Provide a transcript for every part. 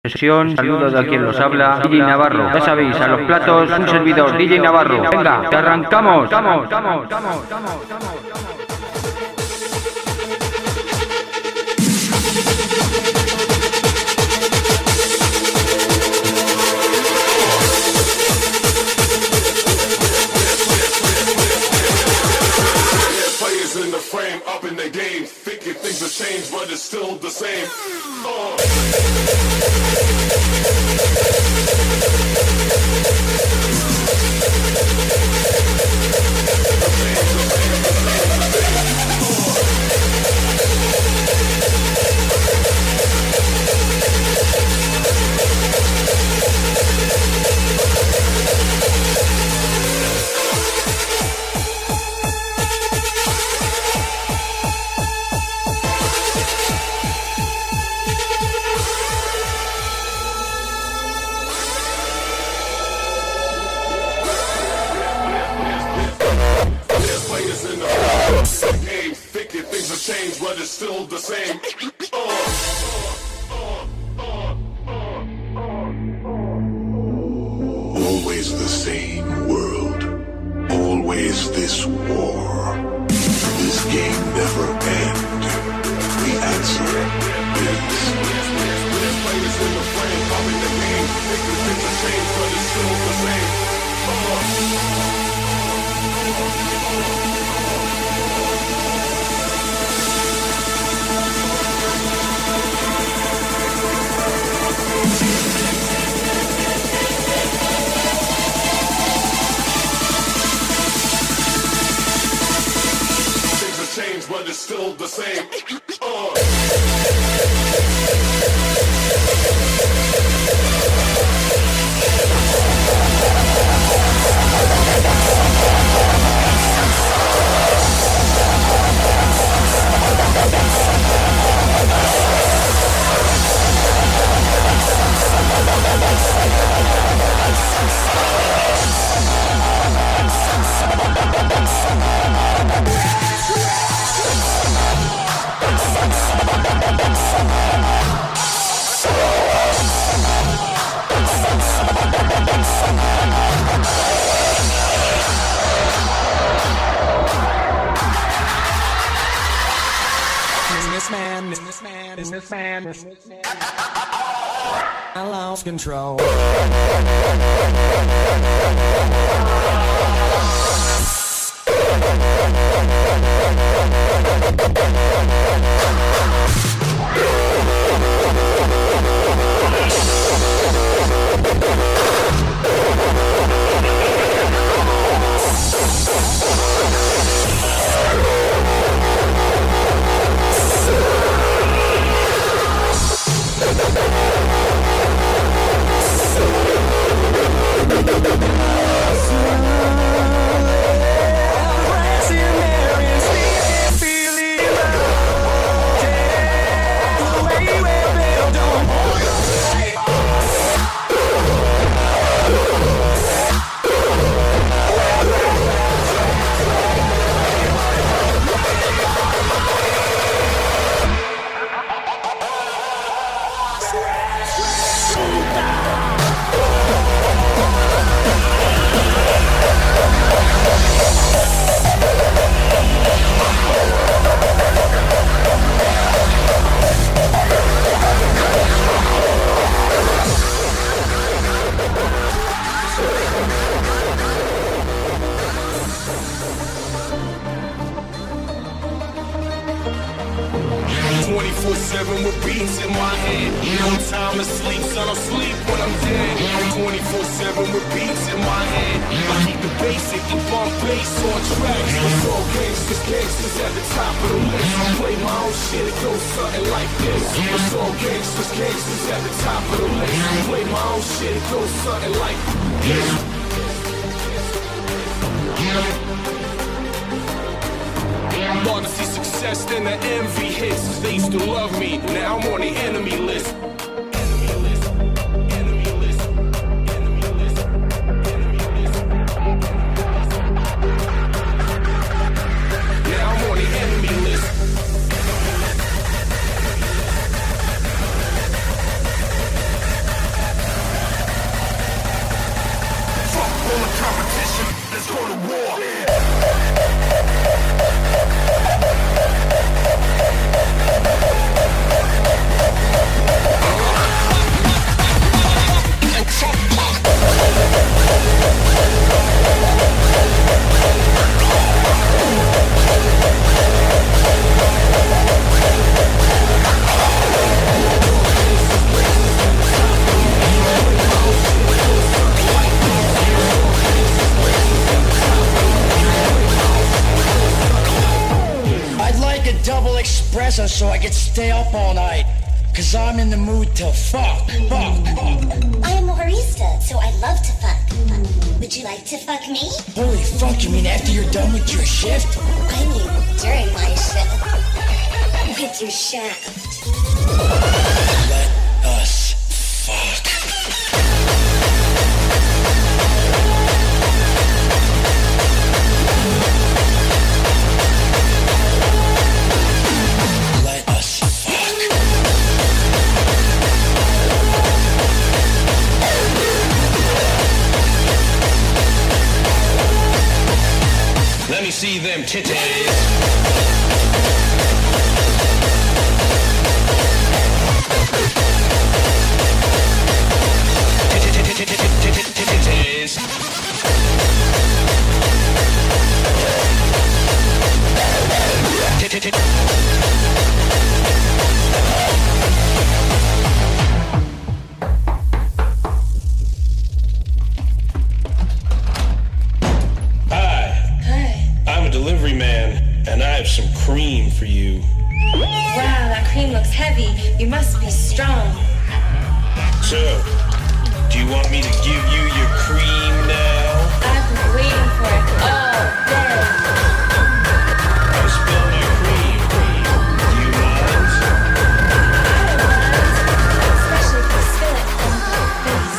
Sesión, saludos a quien los habla, DJ Navarro. Ya sabéis, a los platos, un servidor, DJ Navarro. Venga, que arrancamos. In the frame, up in the game, thinking things have changed, but it's still the same. Change, but it's still the same. Always the same world. Always this war. This game never end. The answer is. Players in the frame, I'm in the game. Thinking things have changed, but it's still the same. Change, but it's still the same. Businessman. I lost control. Lord, to see success, then the envy hits. They used to love me, now I'm on the enemy list. so I could stay up all night. Cause I'm in the mood to fuck. I am a barista, so I love to fuck. Would you like to fuck me? Holy fuck, you mean after you're done with your shift? I mean, during my shift. With your shaft. Let us fuck. Let us fuck. Let me see them titties. Delivery man, and I have some cream for you. Wow, that cream looks heavy. You must be strong. So, do you want me to give you your cream now? I've been waiting for it all day. I spilled your cream. Do you mind? I don't mind, especially if you spill it on my face.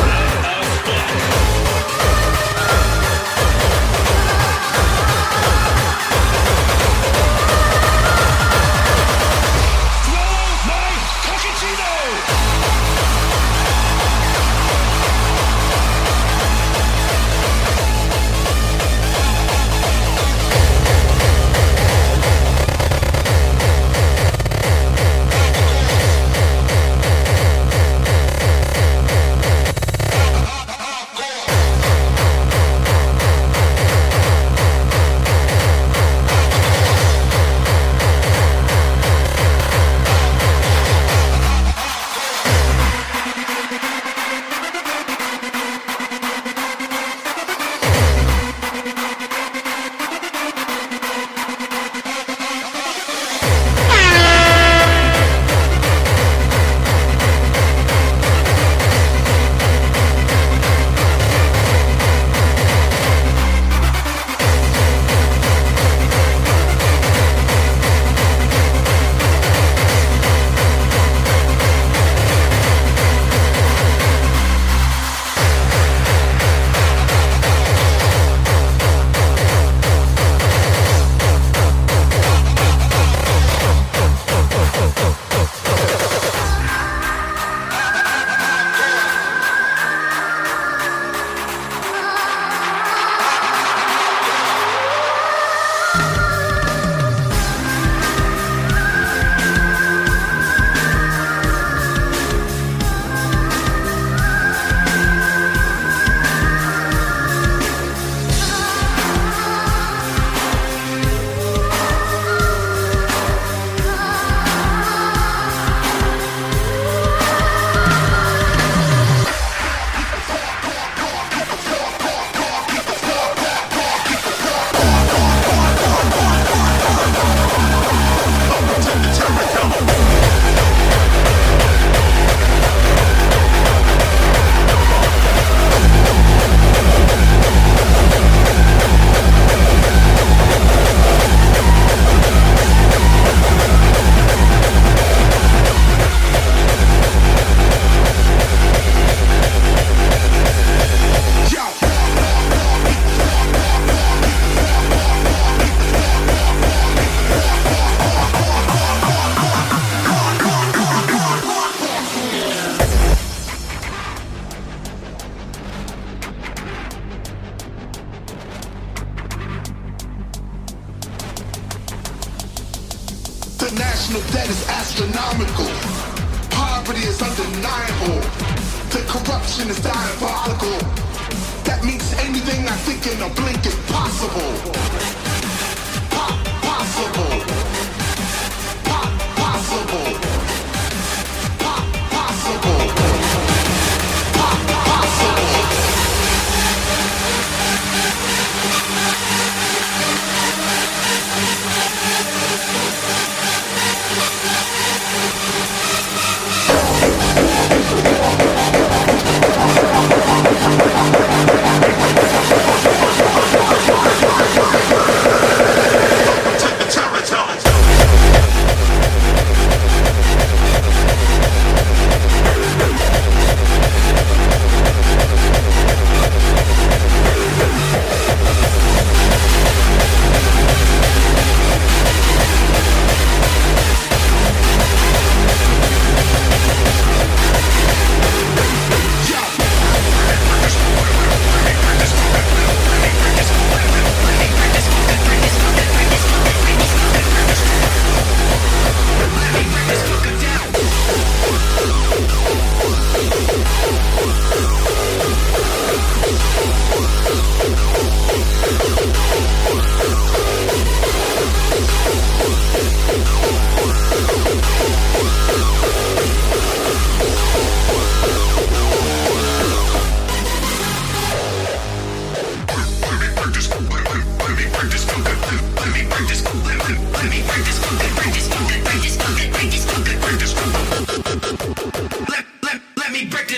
The national debt is astronomical. Poverty is undeniable. The corruption is diabolical. That means anything I think in a blink is possible. Possible. Possible. Possible. Possible.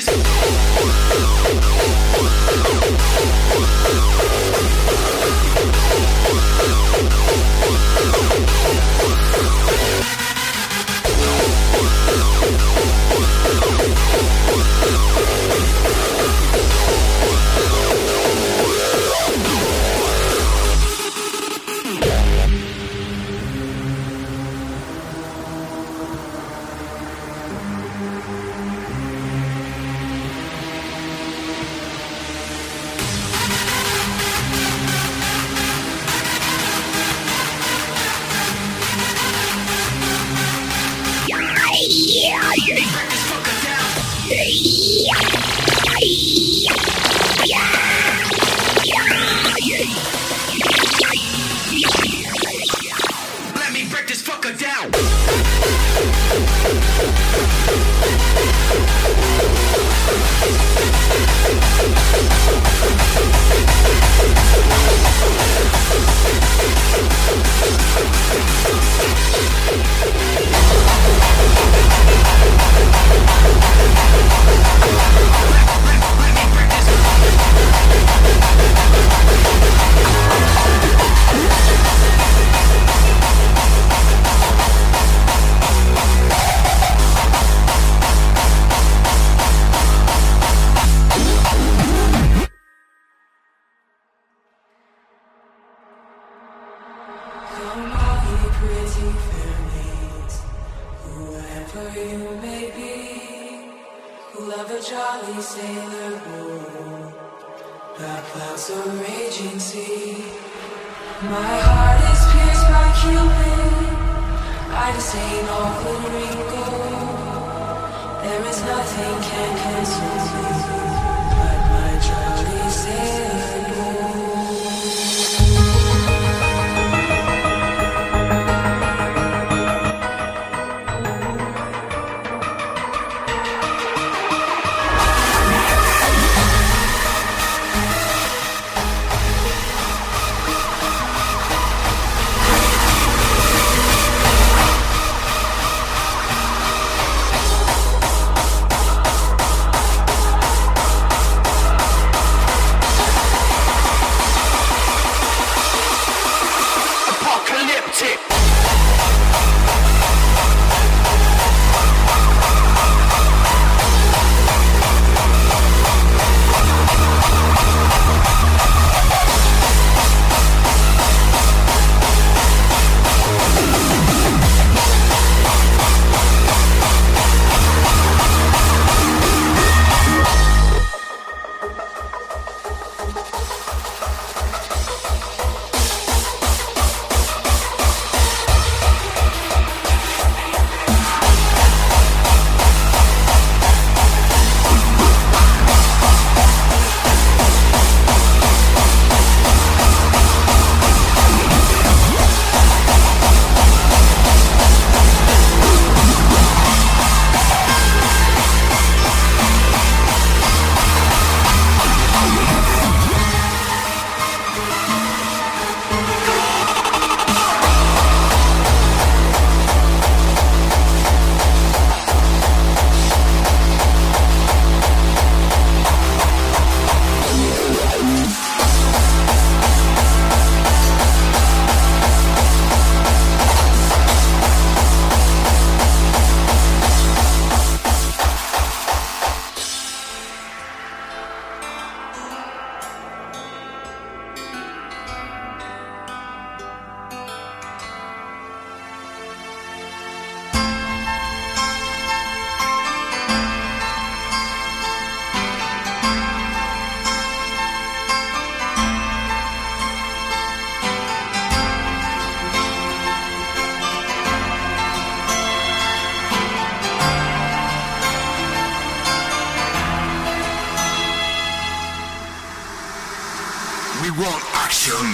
want action.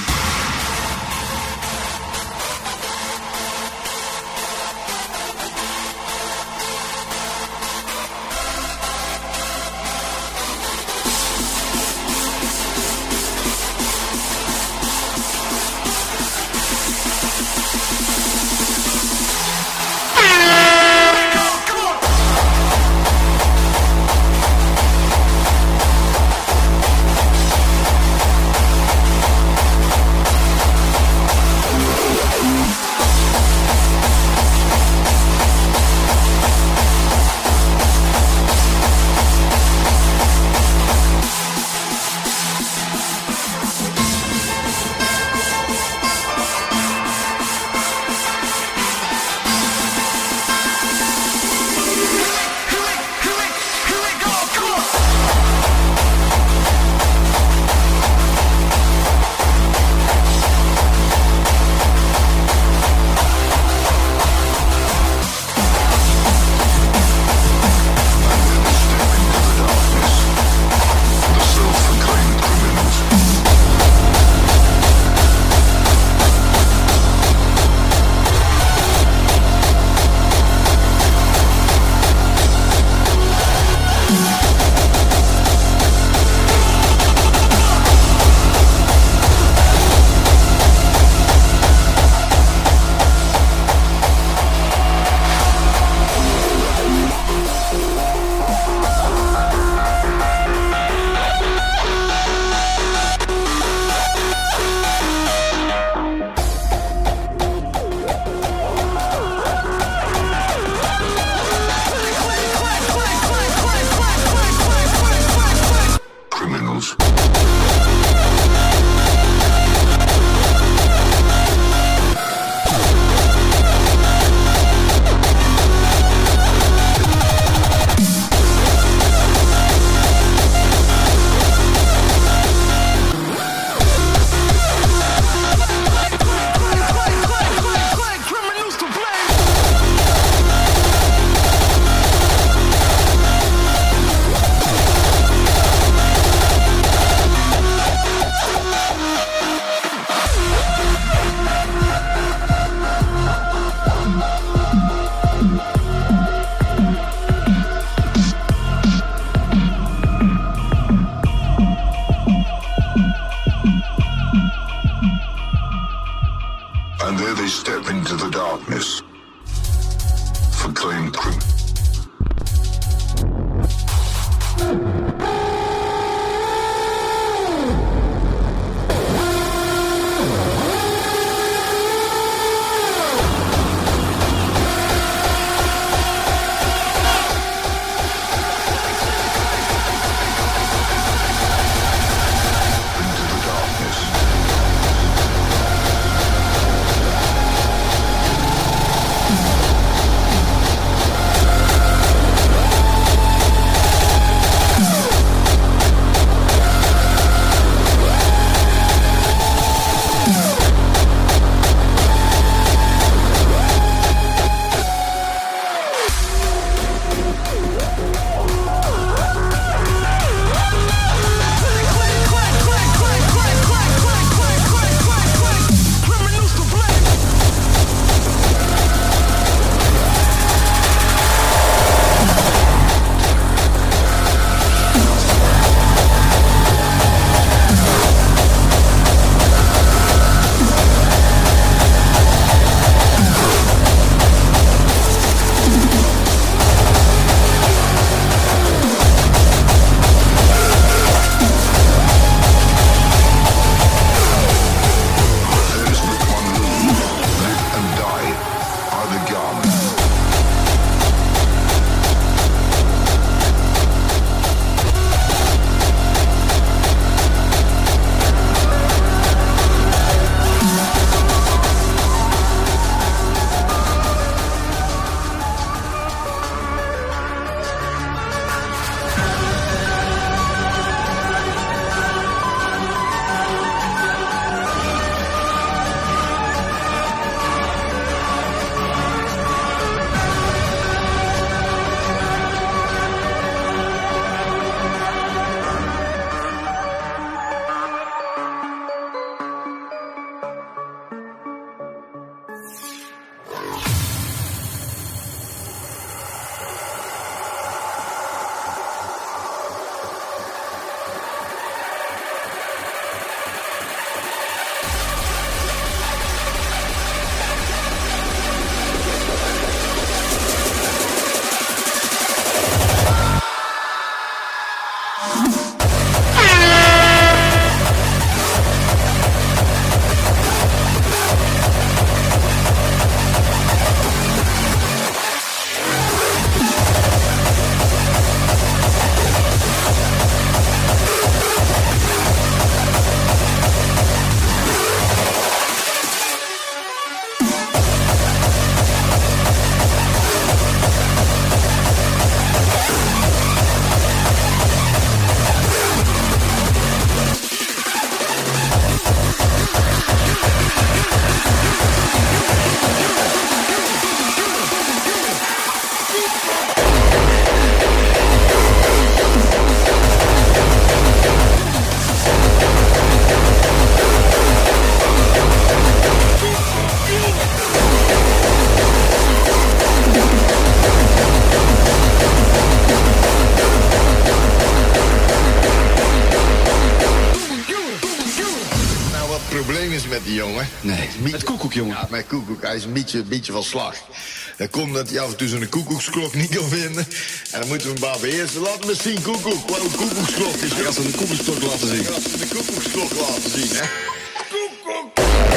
Met die jongen. Nee, met Koekoek, jongen. Ja, met Koekoek. Hij is een beetje van slag. Dat komt dat hij af en toe zo'n koekoeksklok niet kan vinden. En dan moeten we hem maar beheersen. Laat me eens zien, Koekoek. Wat een koekoeksklok is. Ik ga ze de koekoeksklok laten zien. Ik ga ze de koekoeksklok laten zien, hè. Koekoek!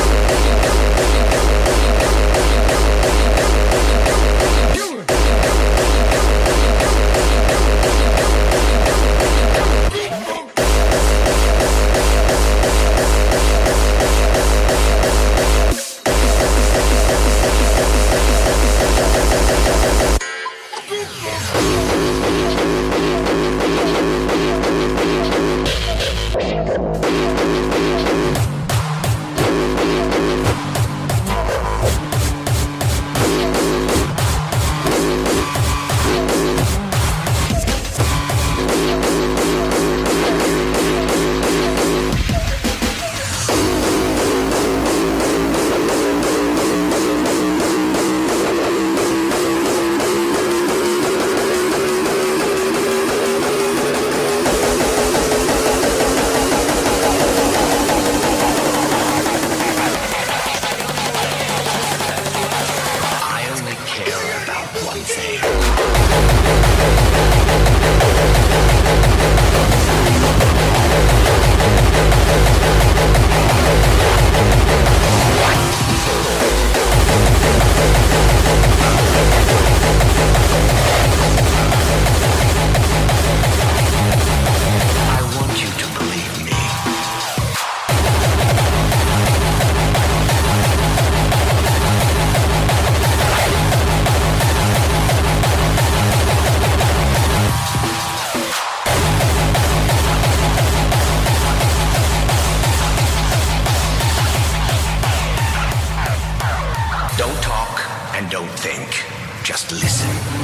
Just listen.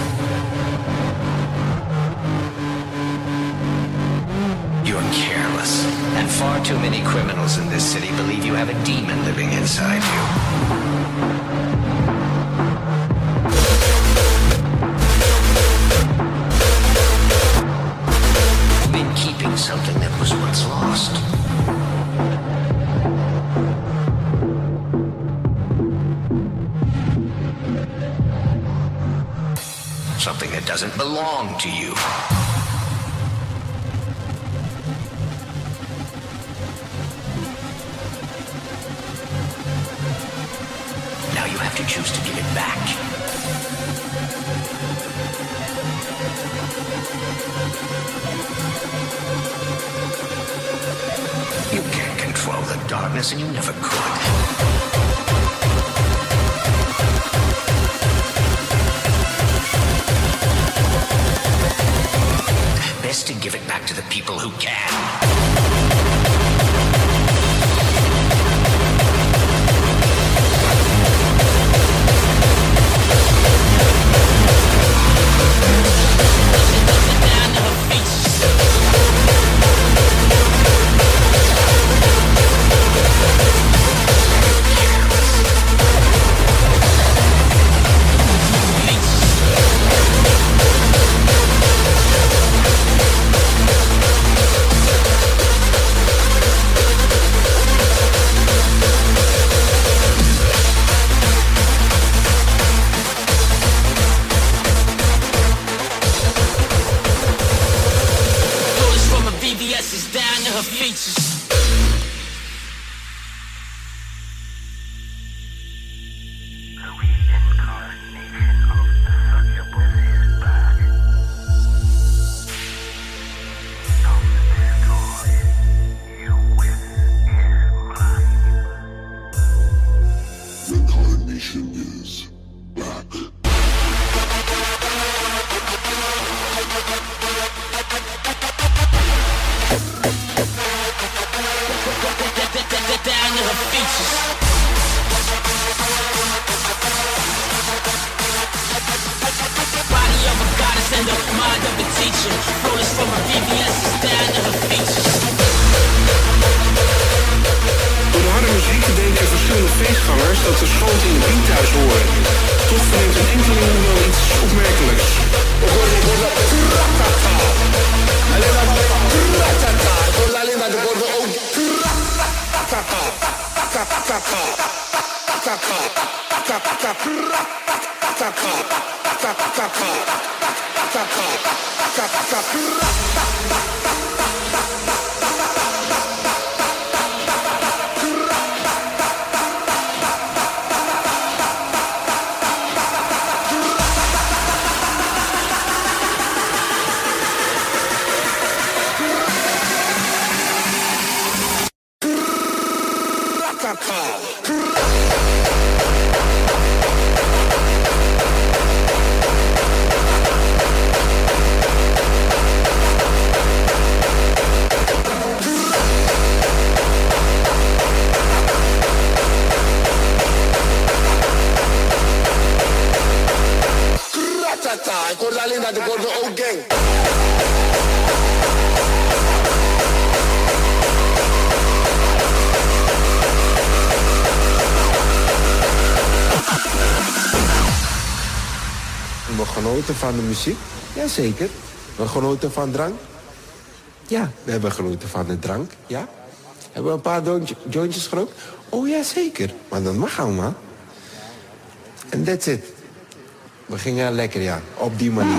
You're careless, and far too many criminals in this city believe you have a demon living inside you. You've been keeping something that was once lost. Something that doesn't belong to you. Now you have to choose to give it back. You can't control the darkness, and you never could. Best to give it back to the people who can. features. Reincarnation is back. Down to her features. Body of a goddess and the mind of a teacher. Flawless from her VVS is down to her features. Door de harde muziek denken verschillende feestgangers dat de schoten in het thuis horen. Toch verneemt een enkeling wel iets opmerkelijks. Ik hoorde alleen dat ik hoorde ook gang. We genoten van de muziek? Jazeker. We genoten van drank? Ja, we hebben genoten van de drank, ja. Hebben we een paar jointjes gerookt? Oh ja, zeker. Maar dat mag allemaal. En that's it. We gingen lekker, ja. Op die manier.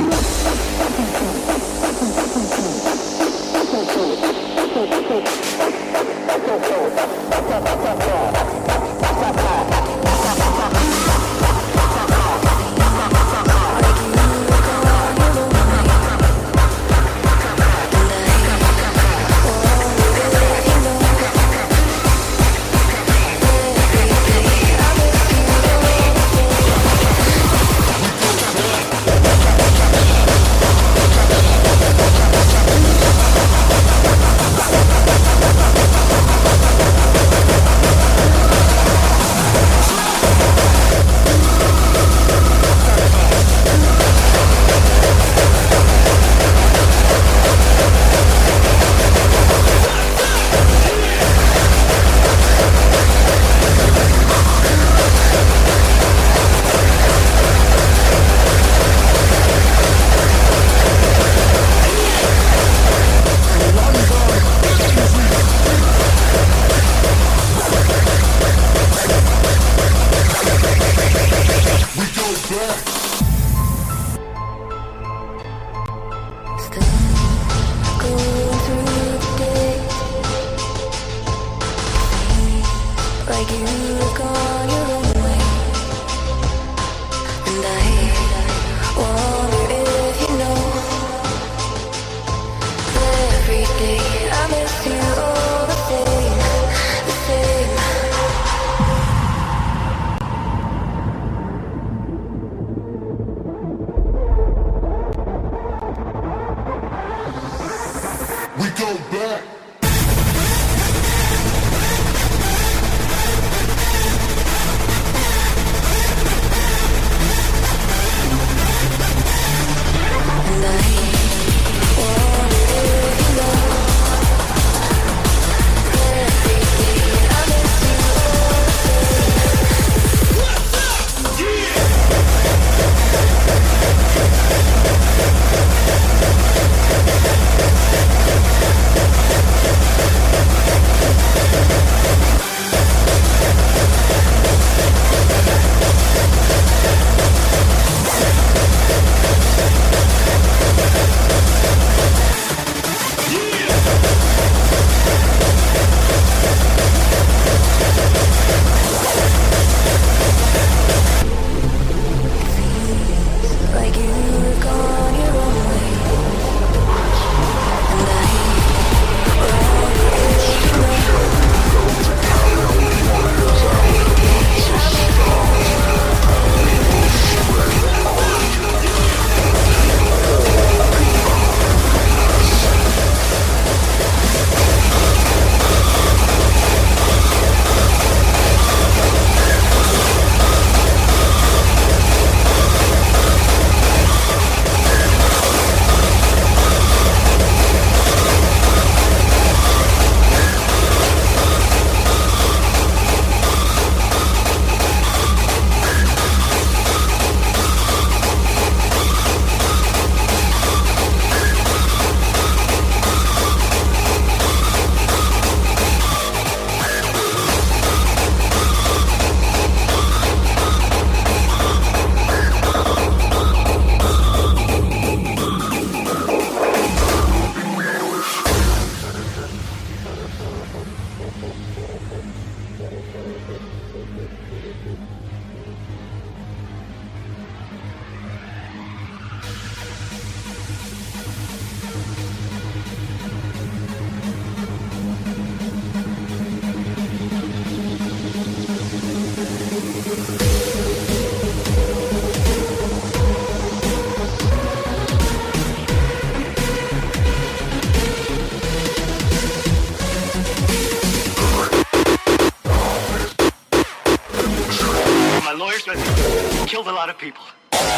lot of people.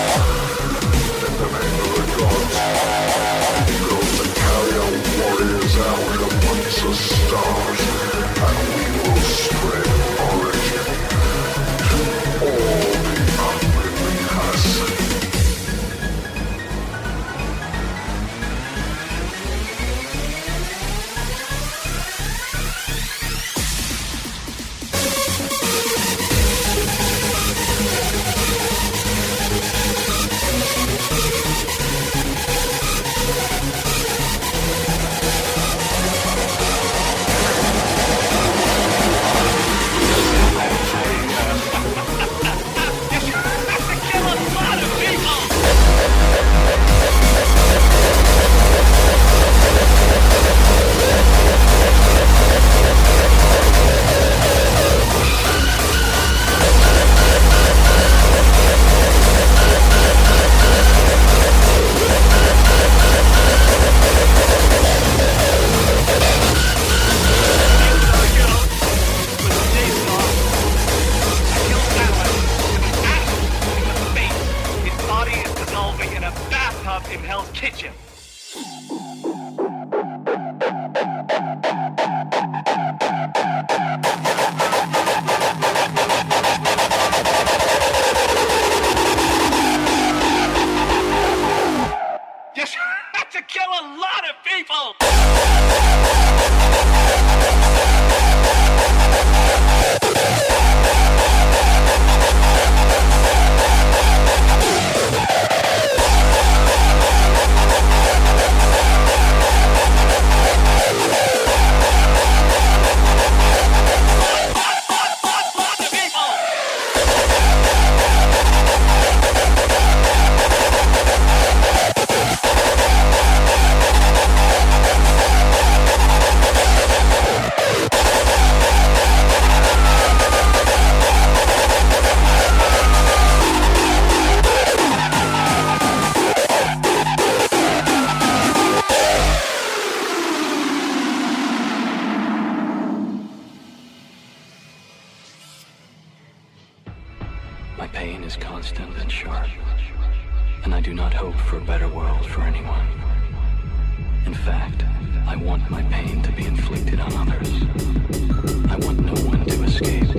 Warriors out amongst the stars, and we will spread origin to all the unwilling husk. In Hell's Kitchen. Just had to kill a lot of people. My pain is constant and sharp, and I do not hope for a better world for anyone. In fact, I want my pain to be inflicted on others. I want no one to escape.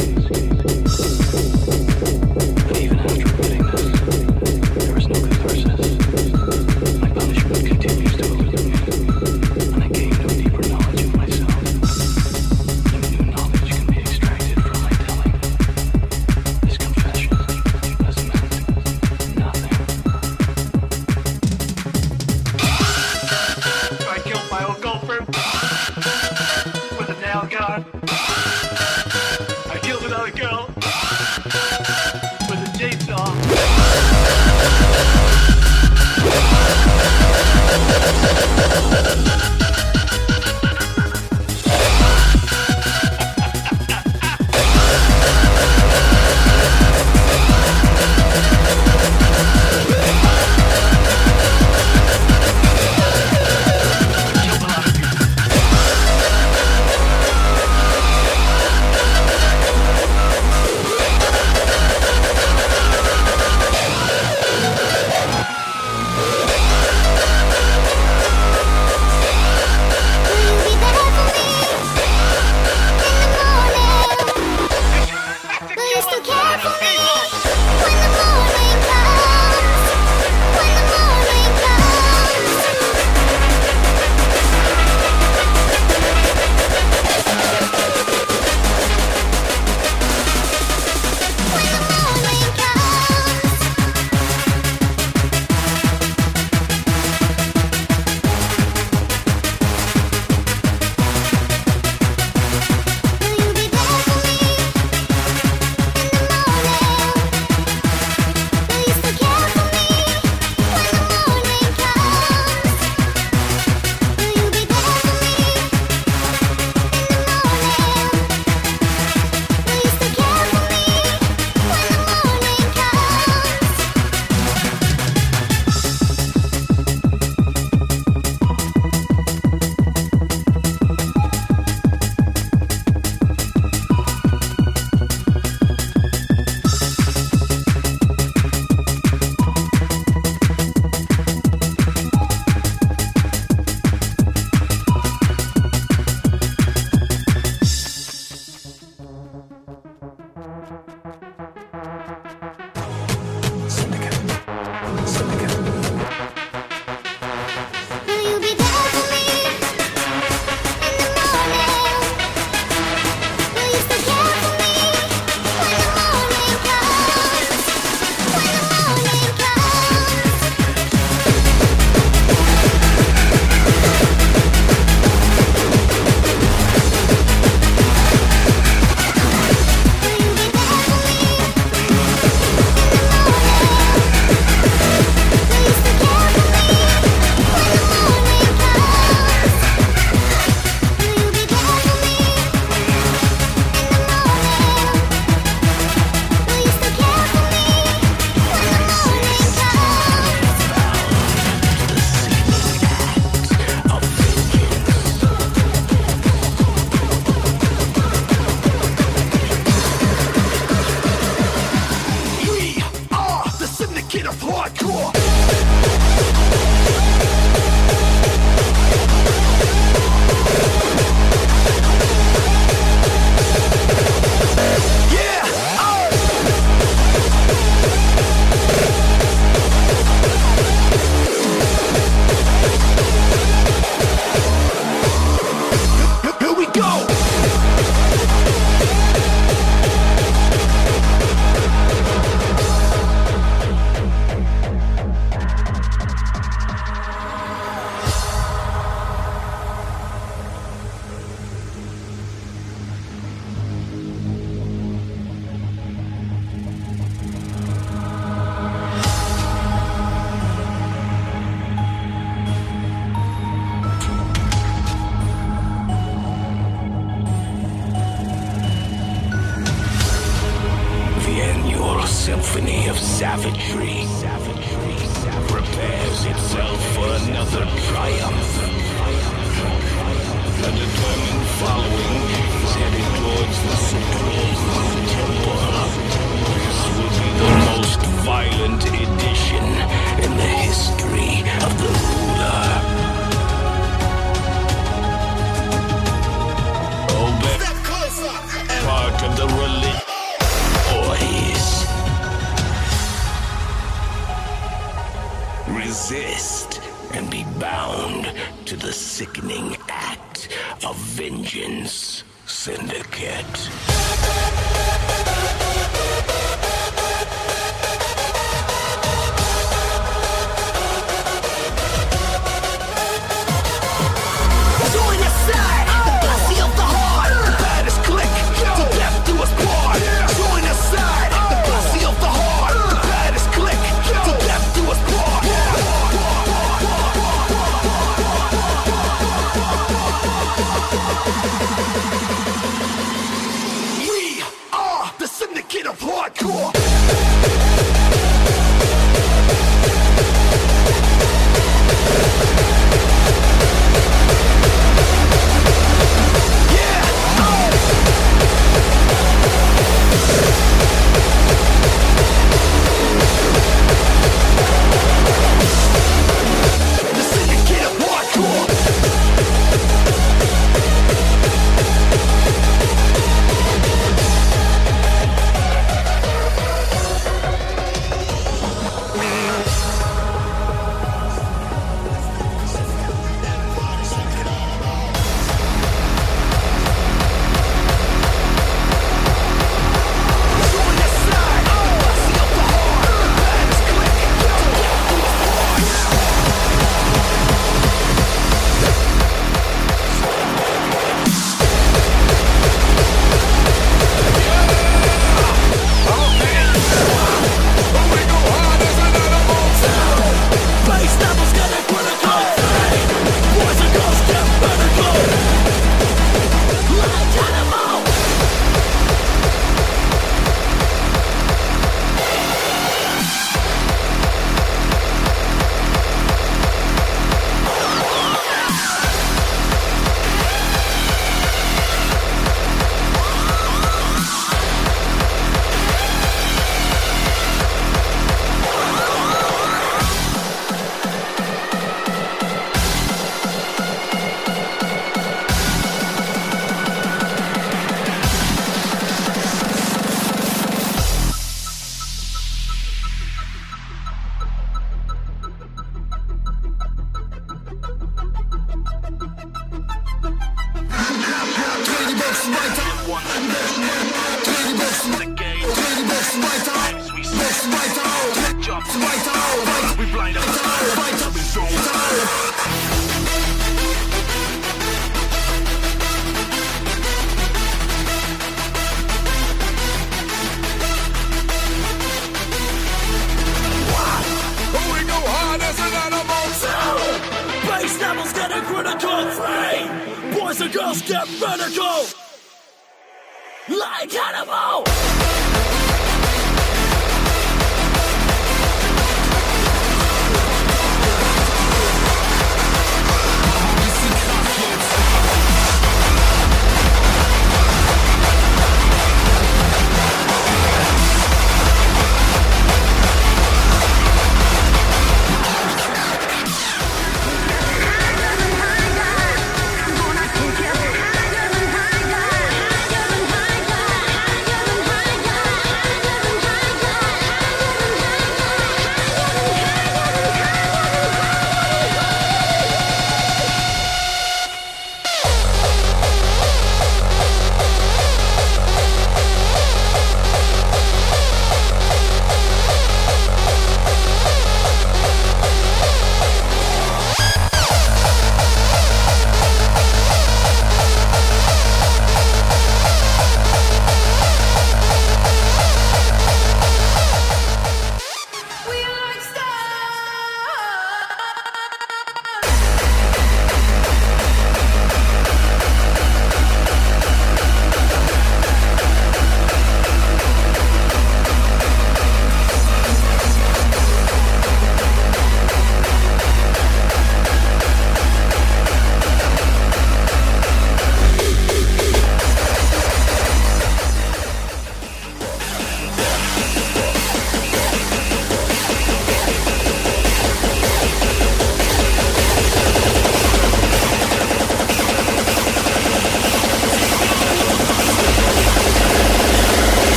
But even after admitting this, there is no catharsis. My punishment continues to elude me, and I gain no deeper knowledge of myself. No new knowledge can be extracted from my telling. This confession has meant nothing. I killed my old girlfriend with a nail gun. I killed another girl savagery prepares itself for another triumph. A determined following is headed towards the Supreme Temple. This will be the most violent edition in the history of the ruler. Obey. Part of the religion. Resist and be bound to the sickening act of vengeance, Syndicate. Join us side, the posse of the heart. The baddest click, till death do us part. Join us side, the posse of the heart. The baddest click, till death do us part. We are the Syndicate of Hardcore. Boys and girls get radical, like animal. Higher than high,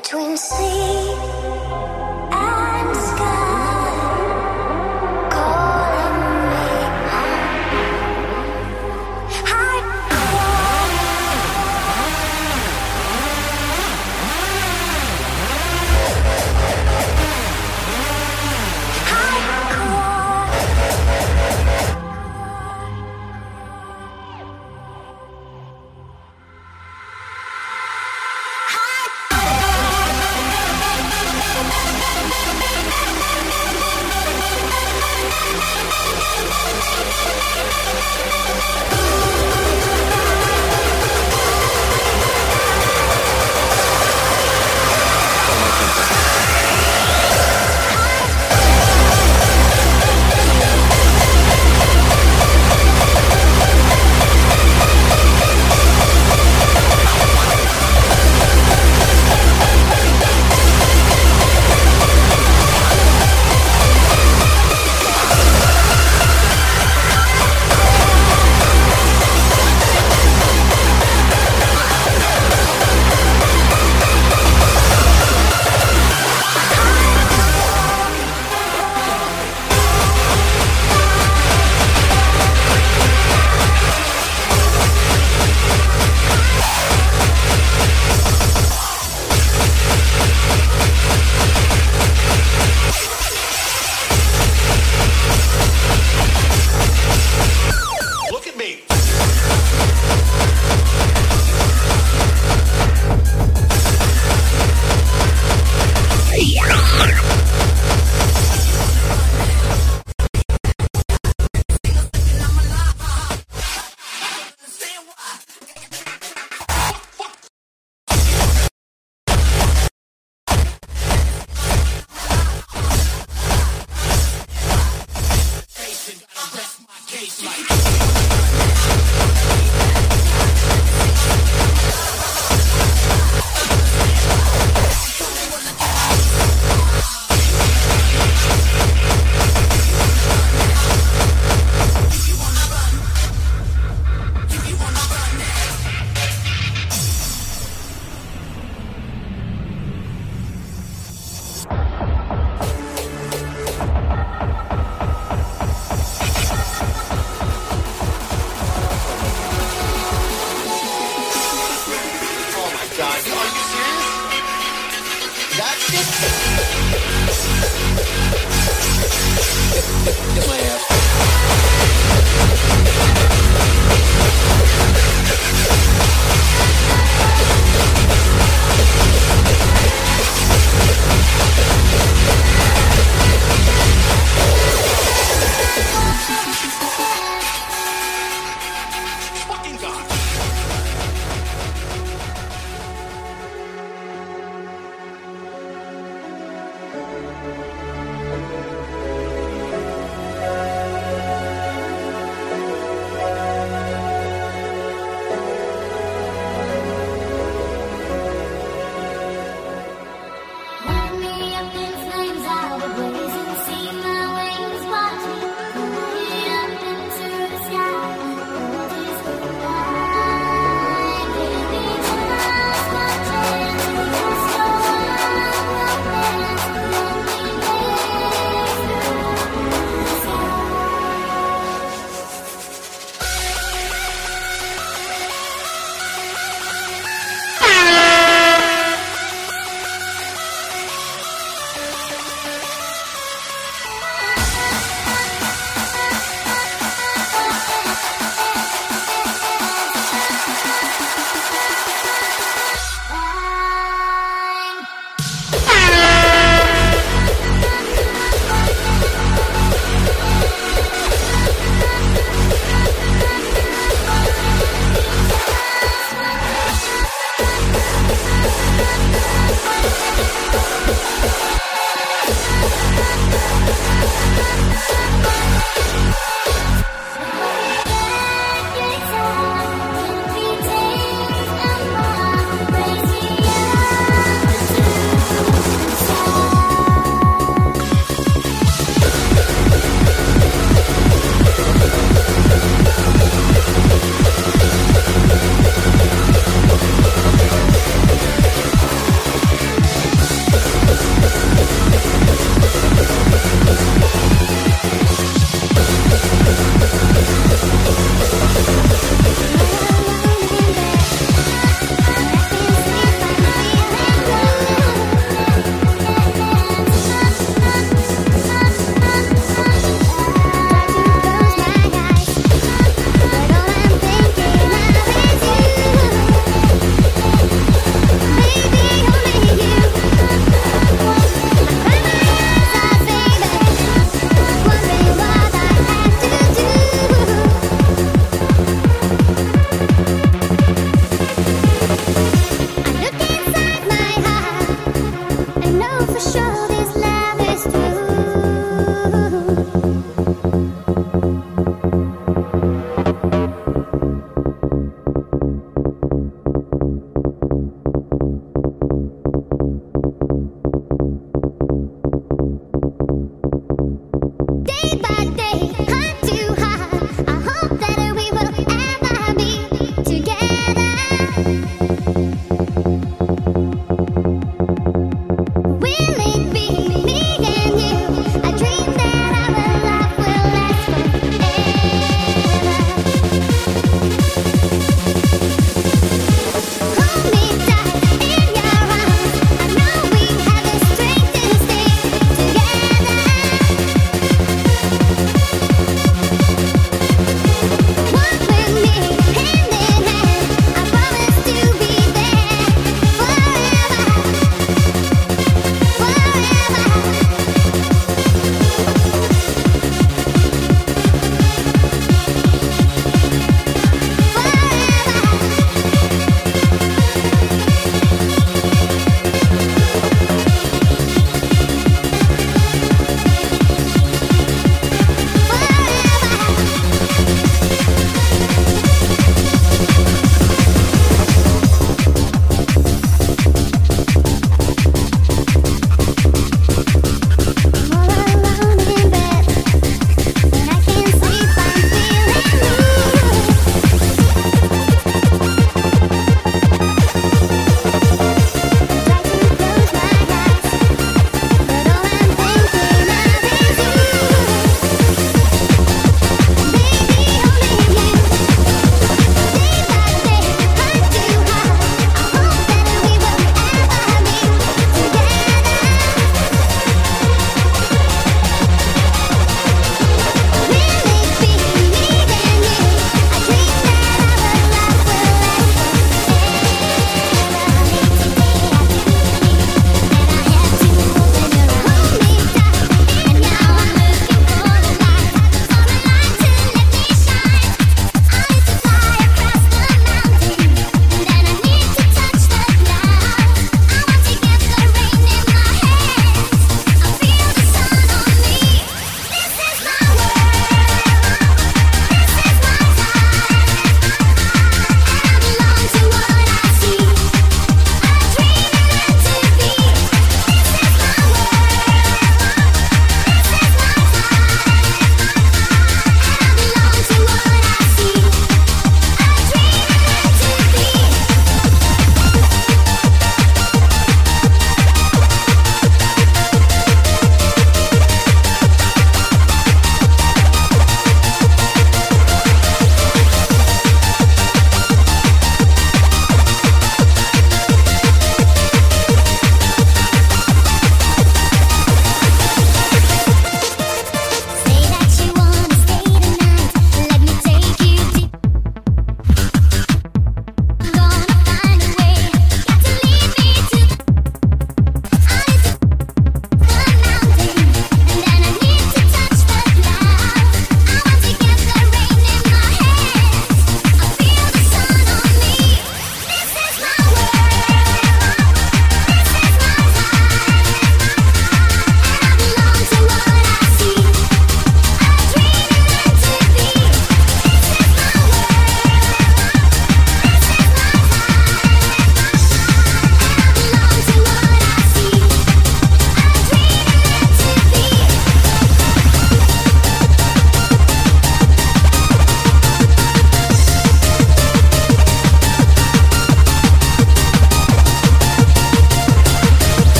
between sea and sky, calling me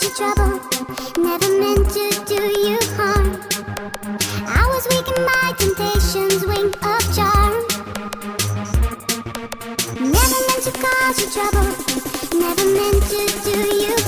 cause you trouble. Never meant to do you harm. I was weak in my temptations, wing of charm. Never meant to cause you trouble. Never meant to do you